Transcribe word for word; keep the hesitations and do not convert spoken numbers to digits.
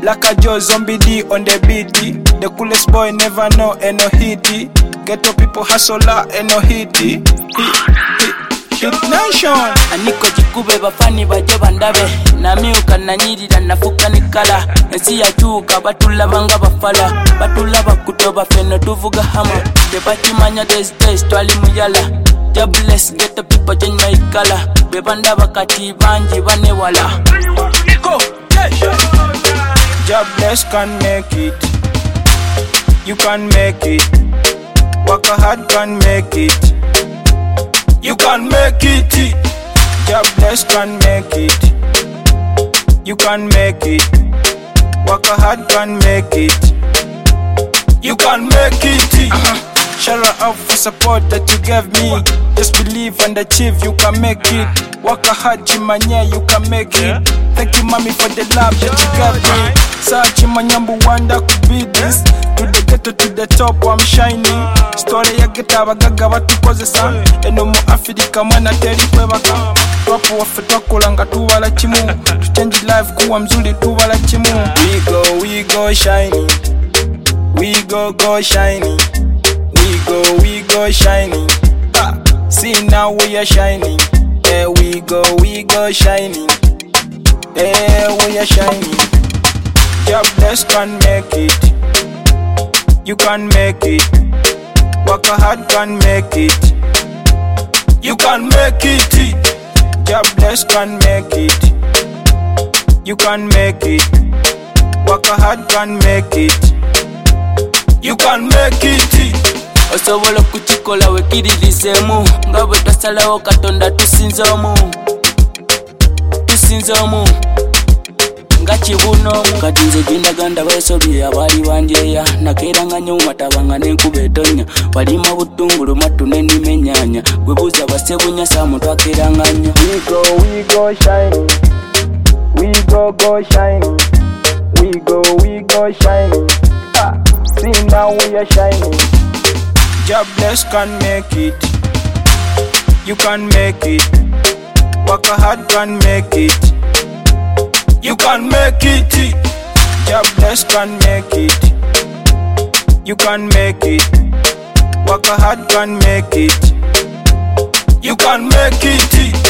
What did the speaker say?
Like a Joe Zombie D on the B D. The coolest boy never know and no hit. Ghetto people hustle la and no hit. Hit, hit, hit nation. Aniko jikube bafani baje bandabe. Nami ukananyirira nafuka nikala. Nsi ya chuka batula banga bafala. Batula bakutoba feno tuvuga hama. Tebati manya des des twali muyala. God bless, get the people change my color. Bebanda bakati banji bane wala. Go, God bless can make it. You can make it. Work hard can make it. You can make it. God bless can make it. You can make it. Work hard can make it. You can make it. Uh-huh. Shout out for support that you gave me. Just believe and achieve, you can make it. Work hard, Chimanya, you can make it. Thank you, mommy, for the love that you gave me. Sa Chimanyambu wanda could be this. To the ghetto, to the top, I'm shining. Story ya geta bagaga watu koze sa. Eno mu Afrika mwana teri kwe baka. Wapu wafetwa kulanga tuwala chimu. To change life kuwa mzuli tuwala chimu. We go, we go shining. We go, go shining. We go, we go shining. Ah, see now we are shining. Yeah, we go, we go shining. Yeah, we are shining. God bless can make it. You can make it. Work hard can make it. You can make it. God bless can make it. You can make it. Work hard can make it. You can make it. Osobola kuchikola wekiririzemu. Ngabwe twasalawo Katonda tusinzomu. Tusinzomu nga kibuno kati nze gendaganda besobye abali banjeya nakeranganya omumatabanga n'enkuba etonya walima butungulu matu n'endimenyanya gwebuuza basebunya samu twakeranganya. We go, we go shining. We go, go shining. We go, we go shining. Ah, see now we are shining. God bless can make it. You can make it. Work hard can make it. You can make it. God bless can make it. You can make it. Work hard can make it. You can make it.